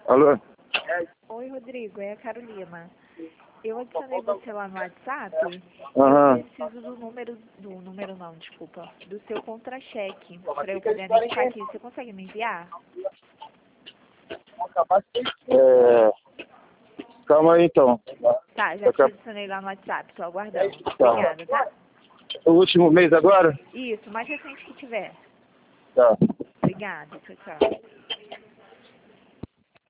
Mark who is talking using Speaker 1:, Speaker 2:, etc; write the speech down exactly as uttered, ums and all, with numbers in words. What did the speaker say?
Speaker 1: Alô?
Speaker 2: Oi, Rodrigo, é a Carolina. Eu adicionei você lá no WhatsApp.
Speaker 1: Aham.
Speaker 2: Eu preciso do número, do número não, desculpa, do seu contra-cheque, para eu poder anexar aqui. Você consegue me enviar?
Speaker 1: É... Calma aí, então.
Speaker 2: Tá, já
Speaker 1: Eu
Speaker 2: te
Speaker 1: quero-
Speaker 2: adicionei lá no WhatsApp, tô aguardando.
Speaker 1: Tá.
Speaker 2: Obrigada, tá?
Speaker 1: O último mês agora?
Speaker 2: Isso, mais recente que tiver.
Speaker 1: Tá.
Speaker 2: Obrigada, tchau, tchau.